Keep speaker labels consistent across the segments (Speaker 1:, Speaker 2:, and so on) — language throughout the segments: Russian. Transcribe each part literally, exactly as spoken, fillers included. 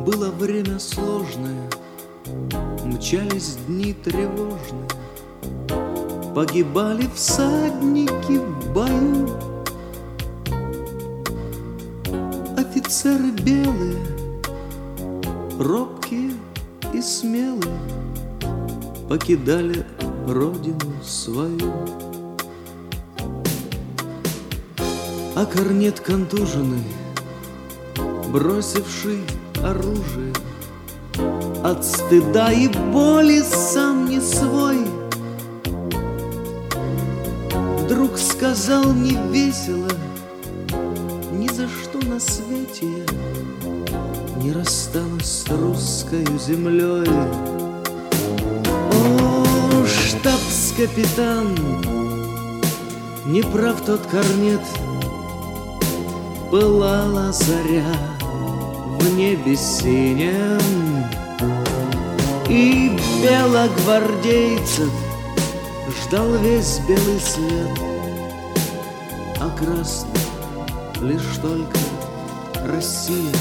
Speaker 1: Было время сложное, мчались дни тревожные, погибали всадники в бою. Офицеры белые, робкие и смелые, покидали родину свою. А корнет контуженный, бросивший оружие, от стыда и боли сам не свой, вдруг сказал невесело: ни за что на свете я не расстанусь с русской землей. О, штабс-капитан, не прав тот корнет, пылала заря в небе синем, и белогвардейцев ждал весь белый свет, а красный лишь только Россия.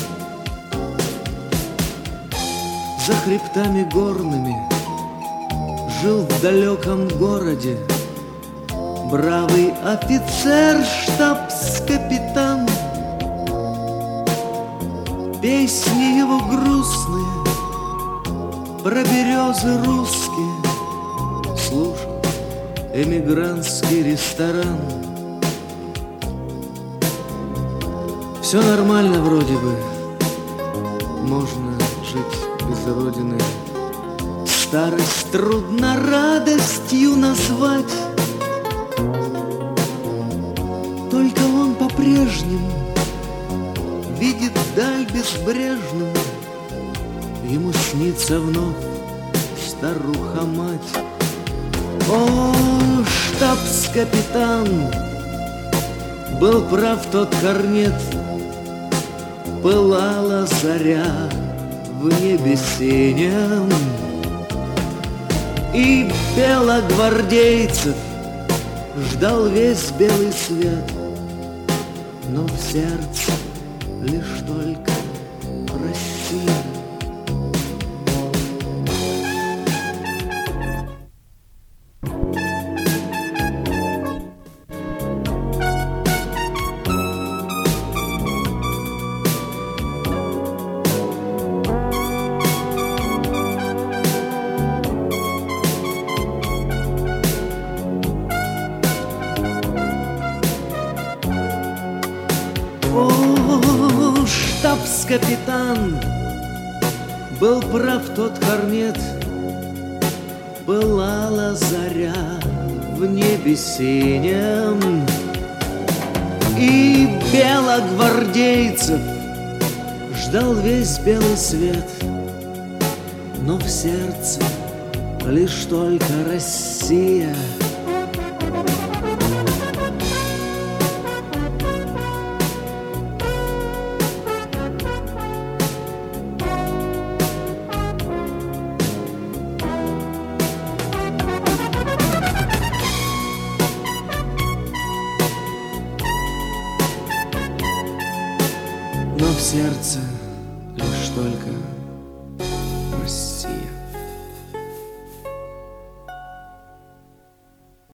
Speaker 1: За хребтами горными жил в далеком городе бравый офицер, штабс-капитан. Песни его грустные про березы русские слушал эмигрантский ресторан. Все нормально вроде бы, можно жить без родины. Старость трудно радостью назвать, только он по-прежнему видит даль безбрежную, ему снится вновь старуха-мать. О, штабс-капитан, был прав тот корнет, пылала заря в небе синем, и белогвардейцев ждал весь белый свет, но в сердце лишь только Россия. О, штабс-капитан, был прав тот корнет, пылала заря в небе синем, и белогвардейцев ждал весь белый свет, но в сердце лишь только Россия. Но в сердце лишь только